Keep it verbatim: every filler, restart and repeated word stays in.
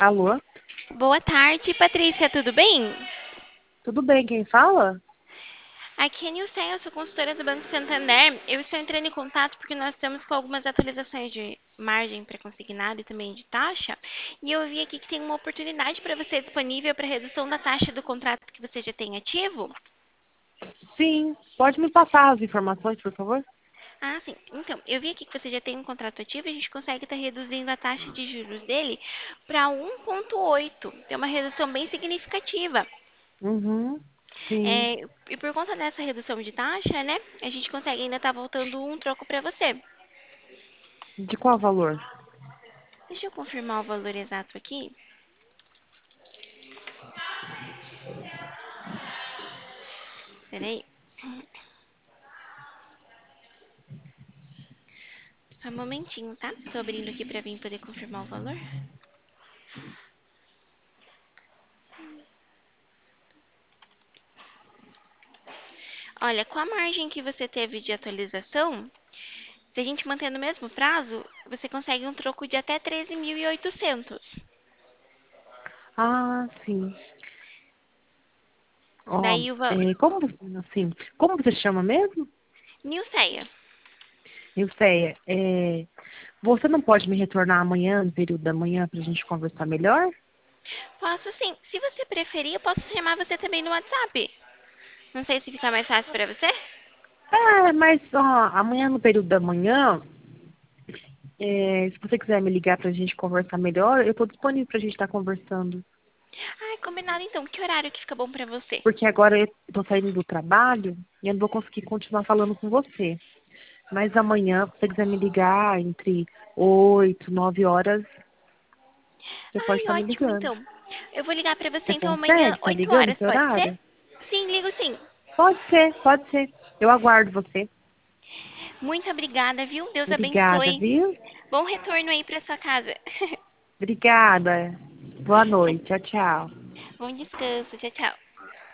Alô? Boa tarde, Patrícia, tudo bem? Tudo bem, quem fala? Aqui é a Nilceia, eu sou consultora do Banco Santander. Eu estou entrando em contato porque nós estamos com algumas atualizações de margem pré-consignado e também de taxa. E eu vi aqui que tem uma oportunidade para você disponível para redução da taxa do contrato que você já tem ativo. Sim, pode me passar as informações, por favor? Ah, sim. Então, eu vi aqui que você já tem um contrato ativo e a gente consegue estar reduzindo a taxa de juros dele para um vírgula oito. É uma redução bem significativa. Uhum, sim. É, e por conta dessa redução de taxa, né, a gente consegue ainda estar voltando um troco para você. De qual valor? Deixa eu confirmar o valor exato aqui. Peraí. Só um momentinho, tá? Tô abrindo aqui para mim poder confirmar o valor. Olha, com a margem que você teve de atualização, se a gente manter no mesmo prazo, você consegue um troco de até treze mil e oitocentos. Ah, sim. Ó, Daí o valor. é, como, assim, como você chama mesmo? Nilceia. Ilceia, é, você não pode me retornar amanhã, no período da manhã, para a gente conversar melhor? Posso sim. Se você preferir, eu posso chamar você também no WhatsApp. Não sei se fica mais fácil para você. É, mas ó, amanhã no período da manhã, é, se você quiser me ligar para a gente conversar melhor, eu estou disponível para a gente estar conversando. Ai, combinado então. Que horário que fica bom para você? Porque agora eu estou saindo do trabalho e eu não vou conseguir continuar falando com você. Mas amanhã, se você quiser me ligar entre oito, nove horas, você pode Ai, estar me ótimo ligando. então. Eu vou ligar para você Você então amanhã, consegue estar oito ligando horas, esse pode ser? horário? Sim, ligo sim. Pode ser, pode ser. Eu aguardo você. Muito obrigada, viu? Deus Obrigada, abençoe. viu? Bom retorno aí para sua casa. Obrigada. Boa noite. Tchau, tchau. Bom descanso. Tchau, tchau.